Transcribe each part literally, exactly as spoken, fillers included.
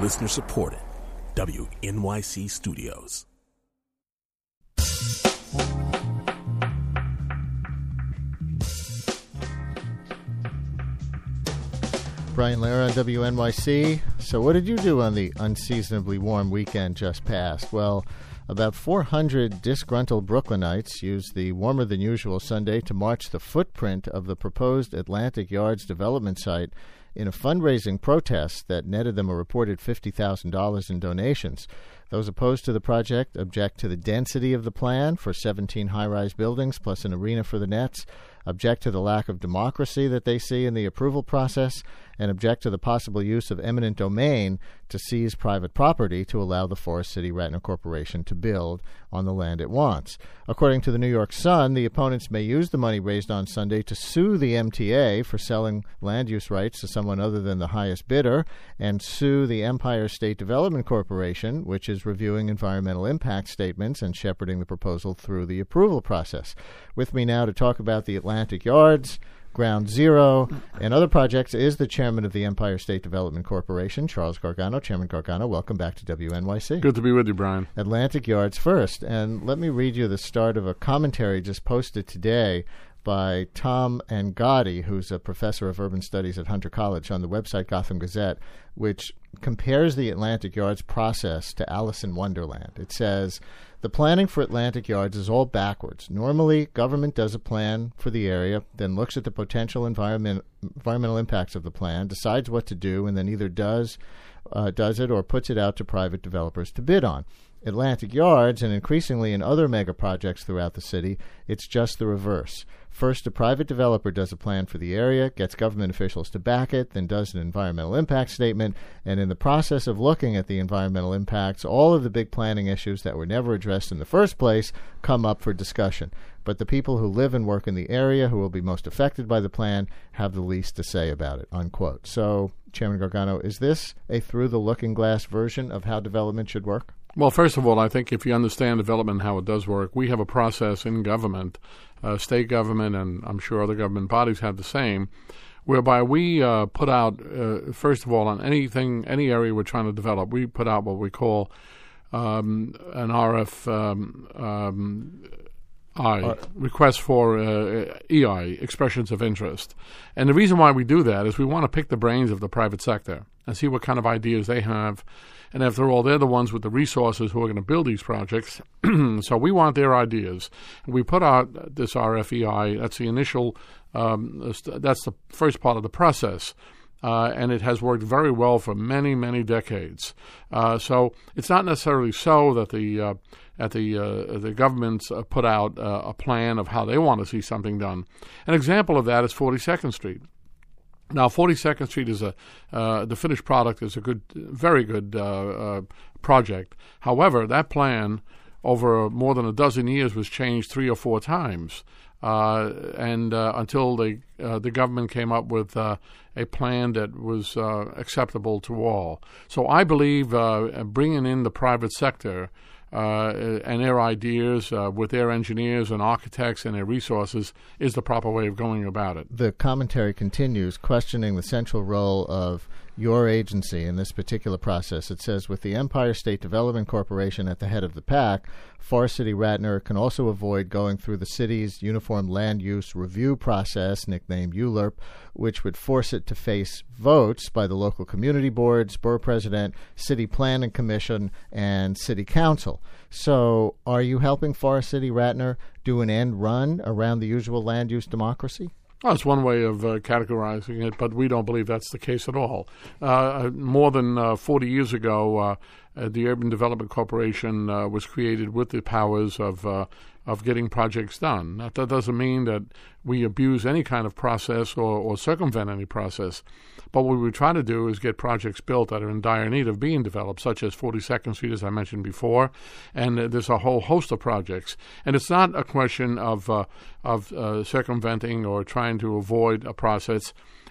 Listener supported. W N Y C Studios. Brian Lehrer on W N Y C. So what did you do on the unseasonably warm weekend just passed? Well, about four hundred disgruntled Brooklynites used the warmer-than-usual Sunday to march the footprint of the proposed Atlantic Yards development site in a fundraising protest that netted them a reported fifty thousand dollars in donations. Those opposed to the project object to the density of the plan for seventeen high-rise buildings plus an arena for the Nets, object to the lack of democracy that they see in the approval process, and object to the possible use of eminent domain to seize private property to allow the Forest City Radnor Corporation to build on the land it wants. According to the New York Sun, the opponents may use the money raised on Sunday to sue the M T A for selling land use rights to someone other than the highest bidder, and sue the Empire State Development Corporation, which is reviewing environmental impact statements and shepherding the proposal through the approval process. With me now to talk about the Atlantic Yards, Ground Zero, and other projects is the chairman of the Empire State Development Corporation, Charles Gargano. Chairman Gargano, welcome back to W N Y C. Good to be with you, Brian. Atlantic Yards first, and let me read you the start of a commentary just posted today by Tom Angotti, who's a professor of urban studies at Hunter College, on the website Gotham Gazette, which compares the Atlantic Yards process to Alice in Wonderland. It says, the planning for Atlantic Yards is all backwards. Normally, government does a plan for the area, then looks at the potential environment, environmental impacts of the plan, decides what to do, and then either does, uh, does it or puts it out to private developers to bid on. Atlantic Yards, and increasingly in other mega projects throughout the city, it's just the reverse. First, a private developer does a plan for the area, gets government officials to back it, then does an environmental impact statement, and in the process of looking at the environmental impacts, all of the big planning issues that were never addressed in the first place come up for discussion. But the people who live and work in the area, who will be most affected by the plan, have the least to say about it, unquote. So, Chairman Gargano, is this a through-the-looking-glass version of how development should work? Well, first of all, I think if you understand development and how it does work, we have a process in government, uh, state government, and I'm sure other government bodies have the same, whereby we uh, put out, uh, first of all, on anything, any area we're trying to develop, we put out what we call um, an R F um, um, I, uh, request for uh, E I, expressions of interest. And the reason why we do that is we want to pick the brains of the private sector and see what kind of ideas they have. And after all, they're the ones with the resources who are going to build these projects. So we want their ideas. And we put out this R F E I. That's the initial, um, that's the first part of the process. Uh, and it has worked very well for many, many decades. Uh, so it's not necessarily so that the uh, that the uh, the governments uh, put out uh, a plan of how they want to see something done. An example of that is forty-second Street. Now, forty-second Street is a uh, the finished product is a good, very good uh, uh, project. However, that plan over more than a dozen years was changed three or four times. Uh, and uh, until the uh, the government came up with uh, a plan that was uh, acceptable to all. So I believe uh, bringing in the private sector uh, and their ideas uh, with their engineers and architects and their resources is the proper way of going about it. The commentary continues, questioning the central role of your agency in this particular process. It says, with the Empire State Development Corporation at the head of the pack, Forest City Radnor can also avoid going through the city's Uniform Land Use Review process, nicknamed U L U R P, which would force it to face votes by the local community boards, borough president, city planning commission, and city council. So are you helping Forest City Radnor do an end run around the usual land use democracy? Well, it's one way of uh, categorizing it, but we don't believe that's the case at all. Uh, more than uh, forty years ago, uh, uh, the Urban Development Corporation uh, was created with the powers of uh, of getting projects done. That, that doesn't mean that we abuse any kind of process or, or circumvent any process. But what we try to do is get projects built that are in dire need of being developed, such as forty-second Street, as I mentioned before, and uh, there's a whole host of projects. And it's not a question of uh, of uh, circumventing or trying to avoid a process.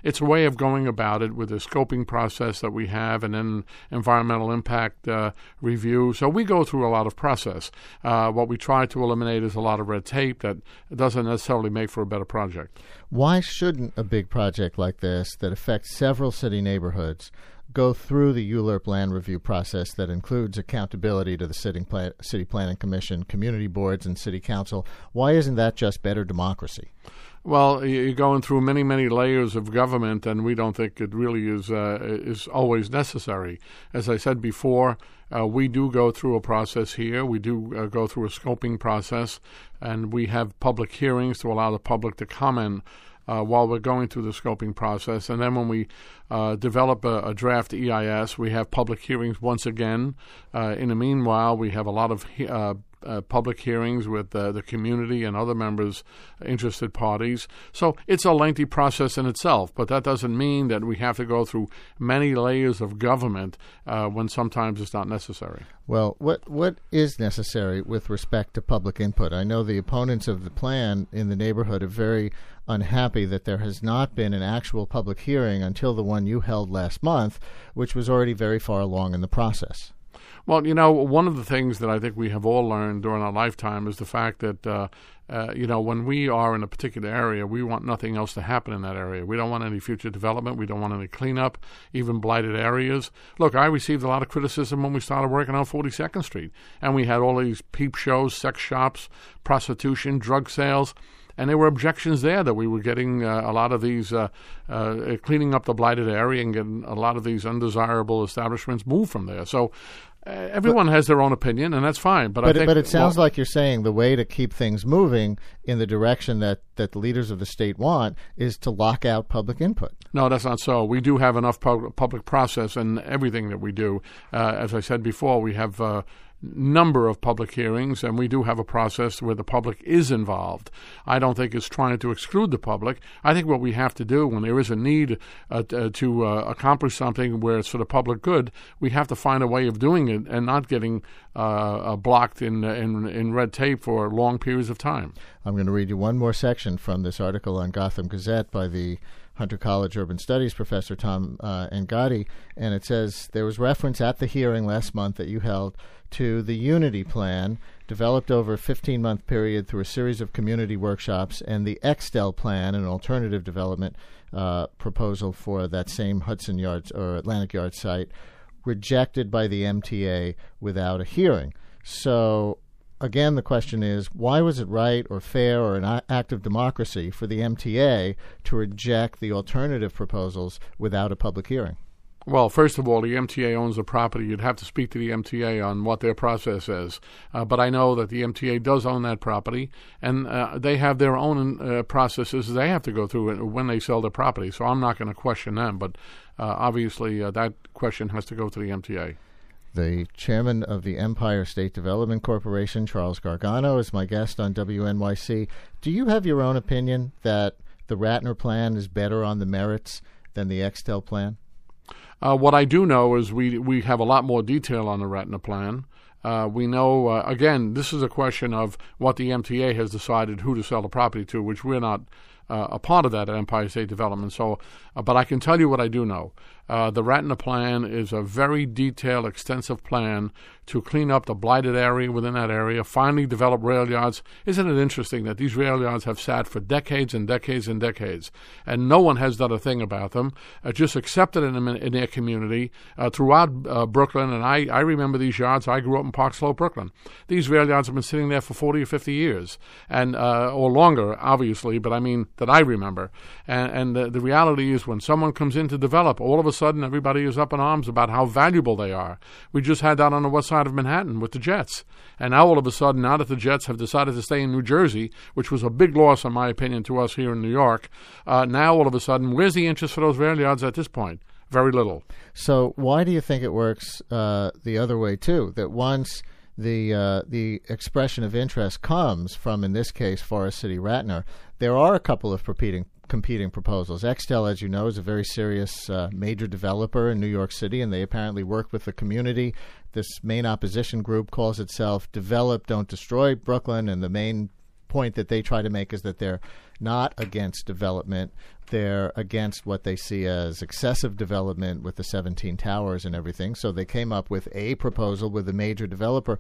it's a way of going about it with the scoping process that we have, and then environmental impact uh, review. So we go through a lot of process. Uh, what we try to eliminate is a lot of red tape that doesn't necessarily make for a better project. Why shouldn't a big project like this that affects several city neighborhoods go through the U L U R P land review process that includes accountability to the city, plan- city Planning Commission, community boards, and city council? Why isn't that just better democracy? Well, you're going through many, many layers of government, and we don't think it really is uh, is always necessary. As I said before, uh, we do go through a process here. We do uh, go through a scoping process, and we have public hearings to allow the public to comment Uh, while we're going through the scoping process. And then when we uh, develop a, a draft E I S, we have public hearings once again. Uh, in the meanwhile, we have a lot of he- uh, uh, public hearings with uh, the community and other members, interested parties. So it's a lengthy process in itself, but that doesn't mean that we have to go through many layers of government uh, when sometimes it's not necessary. Well, what what is necessary with respect to public input? I know the opponents of the plan in the neighborhood are very unhappy that there has not been an actual public hearing until the one you held last month, which was already very far along in the process. Well, you know, one of the things that I think we have all learned during our lifetime is the fact that, uh, uh, you know, when we are in a particular area, we want nothing else to happen in that area. We don't want any future development. We don't want any cleanup, even blighted areas. Look, I received a lot of criticism when we started working on forty-second Street, and we had all these peep shows, sex shops, prostitution, drug sales. And there were objections there that we were getting uh, a lot of these, uh, uh, cleaning up the blighted area and getting a lot of these undesirable establishments moved from there. So uh, everyone but, has their own opinion, and that's fine. But, but, I think, but it sounds well, like you're saying the way to keep things moving in the direction that, that the leaders of the state want is to lock out public input. No, that's not so. We do have enough pub- public process in everything that we do. Uh, as I said before, we have Uh, number of public hearings, and we do have a process where the public is involved. I don't think it's trying to exclude the public. I think what we have to do when there is a need uh, t- uh, to uh, accomplish something where it's for the public good, we have to find a way of doing it and not getting uh, uh, blocked in, in in red tape for long periods of time. I'm going to read you one more section from this article on Gotham Gazette by the Hunter College Urban Studies professor Tom uh, Engadi, and it says, there was reference at the hearing last month that you held to the Unity Plan, developed over a fifteen-month period through a series of community workshops, and the X T E L Plan, an alternative development uh, proposal for that same Hudson Yards or Atlantic Yards site, rejected by the M T A without a hearing. So again, the question is, why was it right or fair or an act of democracy for the M T A to reject the alternative proposals without a public hearing? Well, first of all, the M T A owns the property. You'd have to speak to the M T A on what their process is. Uh, but I know that the M T A does own that property, and uh, they have their own uh, processes they have to go through when they sell their property. So I'm not going to question them, but uh, obviously uh, that question has to go to the M T A. The chairman of the Empire State Development Corporation, Charles Gargano, is my guest on W N Y C. Do you have your own opinion that the Ratner plan is better on the merits than the X T E L plan? Uh, what I do know is we we have a lot more detail on the Ratner plan. Uh, we know, uh, again, this is a question of what the M T A has decided who to sell the property to, which we're not uh, a part of that at Empire State Development. So, uh, but I can tell you what I do know. Uh, the Ratner plan is a very detailed, extensive plan to clean up the blighted area within that area, finally develop rail yards. Isn't it interesting that these rail yards have sat for decades and decades and decades, and no one has done a thing about them, uh, just accepted in, in their community uh, throughout uh, Brooklyn. And I, I remember these yards. I grew up in Park Slope, Brooklyn. These rail yards have been sitting there for forty or fifty years, and uh, or longer, obviously, but I mean that I remember. And, and the, the reality is when someone comes in to develop, all of a sudden everybody is up in arms about how valuable they are. We just had that on the west side of Manhattan with the Jets. And now all of a sudden, now that the Jets have decided to stay in New Jersey, which was a big loss, in my opinion, to us here in New York, uh, now all of a sudden, where's the interest for those rail yards at this point? Very little. So why do you think it works uh, the other way, too, that once the uh, the expression of interest comes from, in this case, Forest City Ratner, there are a couple of competing competing proposals. X T E L, as you know, is a very serious uh, major developer in New York City, and they apparently work with the community. This main opposition group calls itself Develop, Don't Destroy Brooklyn, and the main point that they try to make is that they're not against development. They're against what they see as excessive development with the seventeen towers and everything. So they came up with a proposal with a major developer.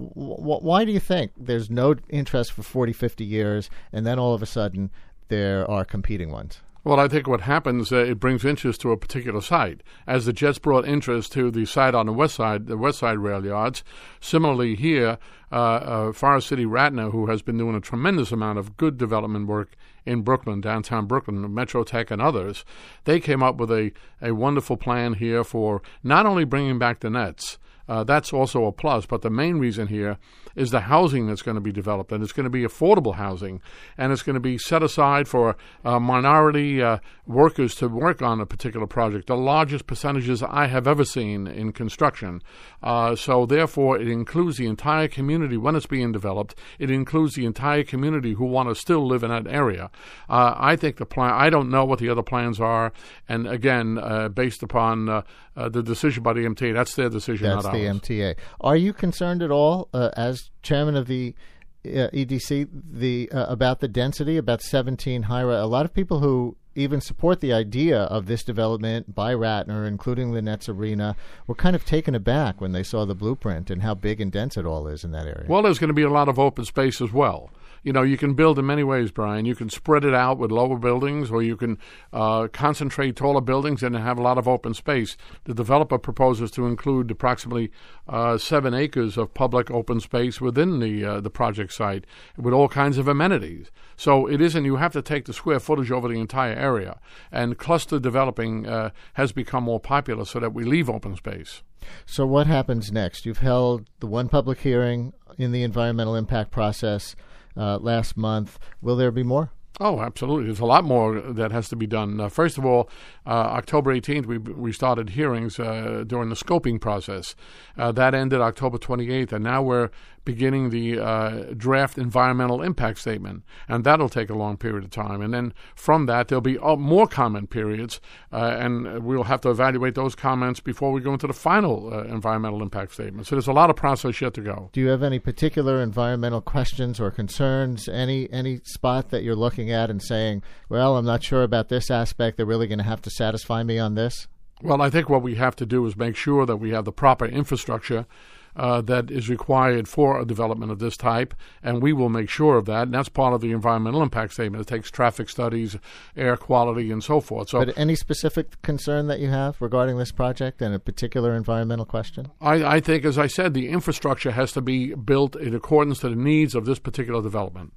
W- why do you think there's no interest for forty, fifty years, and then all of a sudden there are competing ones? Well, I think what happens, uh, it brings interest to a particular site. As the Jets brought interest to the site on the west side, the west side rail yards, similarly here, uh, uh, Forest City Ratner, who has been doing a tremendous amount of good development work in Brooklyn, downtown Brooklyn, Metrotech and others, they came up with a, a wonderful plan here for not only bringing back the nets, Uh, that's also a plus. But the main reason here is the housing that's going to be developed, and it's going to be affordable housing, and it's going to be set aside for uh, minority uh, workers to work on a particular project, the largest percentages I have ever seen in construction. Uh, so therefore, it includes the entire community when it's being developed. It includes the entire community who want to still live in that area. Uh, I think the plan, I don't know what the other plans are, and again, uh, based upon uh, uh, the decision by the M T A, that's their decision, that's not the ours. M T A. Are you concerned at all, uh, as chairman of the uh, E D C, the uh, about the density, about seventeen high rise? A lot of people who even support the idea of this development by Ratner, including the Nets Arena, were kind of taken aback when they saw the blueprint and how big and dense it all is in that area. Well, there's going to be a lot of open space as well. You know, you can build in many ways, Brian. You can spread it out with lower buildings, or you can uh, concentrate taller buildings and have a lot of open space. The developer proposes to include approximately uh, seven acres of public open space within the uh, the project site with all kinds of amenities. So it isn't, you have to take the square footage over the entire area. And cluster developing uh, has become more popular so that we leave open space. So what happens next? You've held the one public hearing in the environmental impact process Uh, last month. Will there be more? Oh, absolutely. There's a lot more that has to be done. Uh, first of all, uh, October eighteenth, we we started hearings uh, during the scoping process. Uh, that ended October twenty-eighth, and now we're beginning the uh, draft environmental impact statement, and that'll take a long period of time. And then from that, there'll be uh, more comment periods, uh, and we'll have to evaluate those comments before we go into the final uh, environmental impact statement. So there's a lot of process yet to go. Do you have any particular environmental questions or concerns, any any spot that you're looking at and saying, well, I'm not sure about this aspect, they're really going to have to satisfy me on this? Well, I think what we have to do is make sure that we have the proper infrastructure Uh, that is required for a development of this type, and we will make sure of that. And that's part of the environmental impact statement. It takes traffic studies, air quality, and so forth. So, but any specific concern that you have regarding this project and a particular environmental question? I, I think, as I said, the infrastructure has to be built in accordance to the needs of this particular development.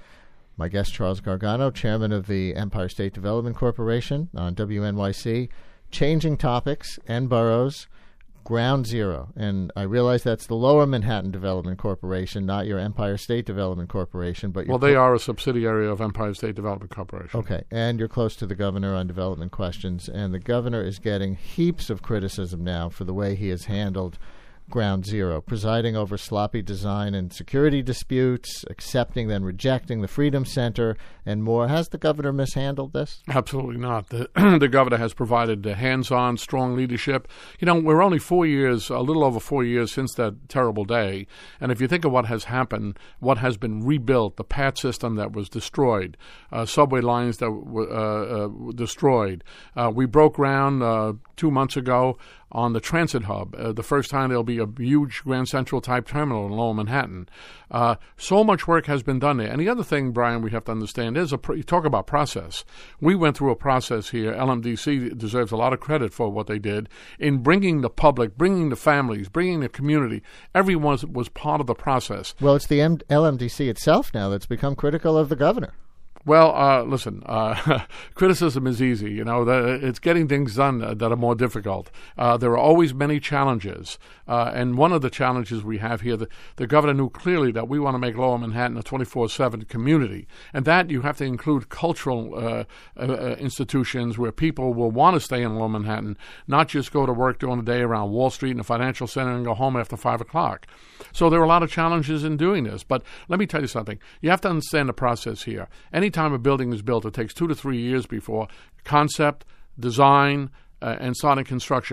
My guest, Charles Gargano, chairman of the Empire State Development Corporation on W N Y C. Changing topics and boroughs. Ground Zero, and I realize that's the Lower Manhattan Development Corporation, not your Empire State Development Corporation. But well, they are a subsidiary of Empire State Development Corporation. Okay, and you're close to the governor on development questions, and the governor is getting heaps of criticism now for the way he has handled Ground Zero, presiding over sloppy design and security disputes, accepting then rejecting the Freedom Center, and more. Has the governor mishandled this? Absolutely not. The, the governor has provided uh, hands-on, strong leadership. You know, we're only four years, a little over four years since that terrible day, and if you think of what has happened, what has been rebuilt, the P A T system that was destroyed, uh, subway lines that were uh, uh, destroyed. Uh, we broke ground uh, two months ago on the transit hub, uh, the first time there'll be a huge Grand Central type terminal in Lower Manhattan. Uh, so much work has been done there. And the other thing, Brian, we have to understand is, a pr- you talk about process. We went through a process here. L M D C deserves a lot of credit for what they did in bringing the public, bringing the families, bringing the community. Everyone was, was part of the process. Well, it's the M- L M D C itself now that's become critical of the governor. Well, uh, listen, uh, criticism is easy. You know, the, it's getting things done that are more difficult. Uh, there are always many challenges. Uh, and one of the challenges we have here, the, the governor knew clearly that we want to make Lower Manhattan a twenty-four seven community. And that you have to include cultural uh, uh, institutions where people will want to stay in Lower Manhattan, not just go to work during the day around Wall Street and the financial center and go home after five o'clock. So there are a lot of challenges in doing this. But let me tell you something. You have to understand the process here. Any time a building is built, it takes two to three years before concept, design, uh, and starting construction.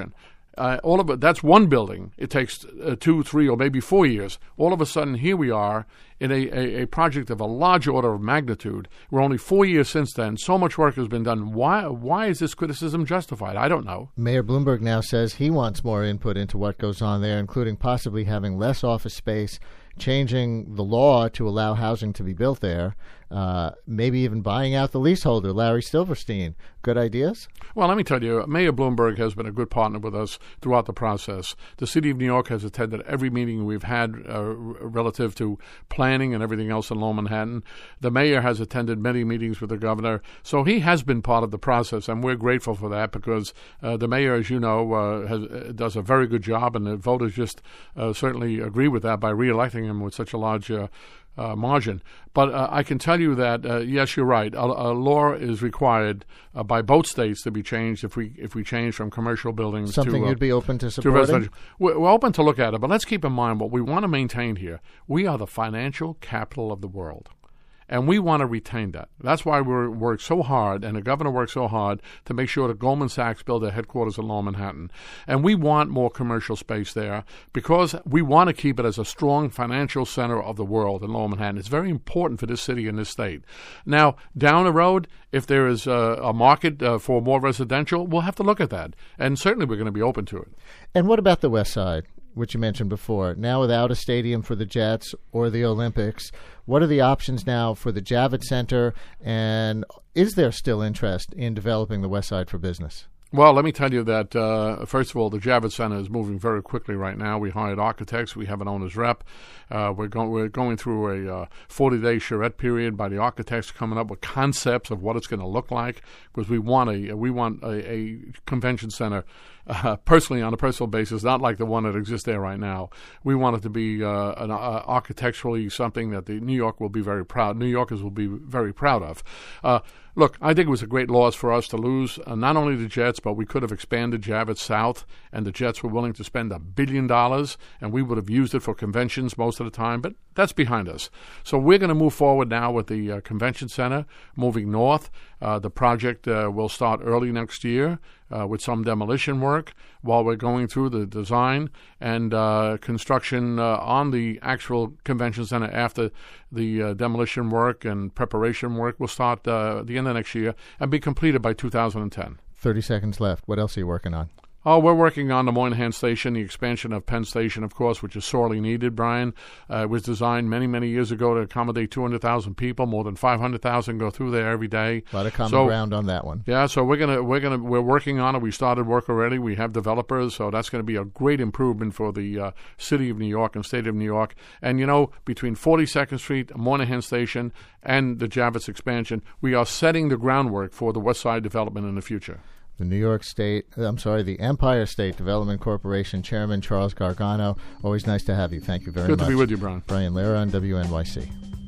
Uh, all of it, that's one building. It takes uh, two, three, or maybe four years. All of a sudden, here we are in a, a, a project of a large order of magnitude. We're only four years since then. So much work has been done. Why Why is this criticism justified? I don't know. Mayor Bloomberg now says he wants more input into what goes on there, including possibly having less office space, changing the law to allow housing to be built there, uh, maybe even buying out the leaseholder, Larry Silverstein. Good ideas? Well, let me tell you, Mayor Bloomberg has been a good partner with us throughout the process. The City of New York has attended every meeting we've had uh, relative to planning and everything else in Lower Manhattan. The mayor has attended many meetings with the governor. So he has been part of the process, and we're grateful for that because uh, the mayor, as you know, uh, has, uh, does a very good job, and the voters just uh, certainly agree with that by re-electing him with such a large uh, Uh, margin. But uh, I can tell you that, uh, yes, you're right. A, a law is required uh, by both states to be changed if we if we change from commercial buildings Something to Something you'd be open to to supporting? residential. We're, we're open to look at it, but let's keep in mind what we want to maintain here. We are the financial capital of the world. And we want to retain that. That's why we work so hard, and the governor works so hard to make sure that Goldman Sachs build their headquarters in Lower Manhattan. And we want more commercial space there because we want to keep it as a strong financial center of the world in Lower Manhattan. It's very important for this city and this state. Now, down the road, if there is a, a market uh, for more residential, we'll have to look at that. And certainly we're going to be open to it. And what about the West Side, which you mentioned before? Now without a stadium for the Jets or the Olympics, what are the options now for the Javits Center, and is there still interest in developing the West Side for business? Well, let me tell you that, uh, first of all, the Javits Center is moving very quickly right now. We hired architects. We have an owner's rep. Uh, we're, go- we're going through a uh, forty-day charrette period by the architects coming up with concepts of what it's going to look like because we want a we want a, a convention center, uh, personally, on a personal basis, not like the one that exists there right now. We want it to be uh, an, uh, architecturally something that the New York will be very proud, New Yorkers will be very proud of. Uh, Look, I think it was a great loss for us to lose uh, not only the Jets, but we could have expanded Javits South, and the Jets were willing to spend a billion dollars, and we would have used it for conventions most of the time, but that's behind us. So we're going to move forward now with the uh, convention center, moving north. Uh, the project uh, will start early next year uh, with some demolition work while we're going through the design and uh, construction uh, on the actual convention center after the uh, demolition work and preparation work will start uh, at the end of next year and be completed by two thousand ten. thirty seconds left. What else are you working on? Oh, we're working on the Moynihan Station, the expansion of Penn Station, of course, which is sorely needed, Brian. Uh, it was designed many, many years ago to accommodate two hundred thousand people. More than five hundred thousand go through there every day. A lot of common so, ground on that one. Yeah, so we're gonna we're gonna we're working on it. We started work already. We have developers, so that's going to be a great improvement for the uh, city of New York and state of New York. And you know, between forty-second Street, Moynihan Station, and the Javits expansion, we are setting the groundwork for the West Side development in the future. The New York State, I'm sorry, the Empire State Development Corporation Chairman Charles Gargano. Always nice to have you. Thank you very Good much. Good to be with you, Brian. Brian Lehrer on W N Y C.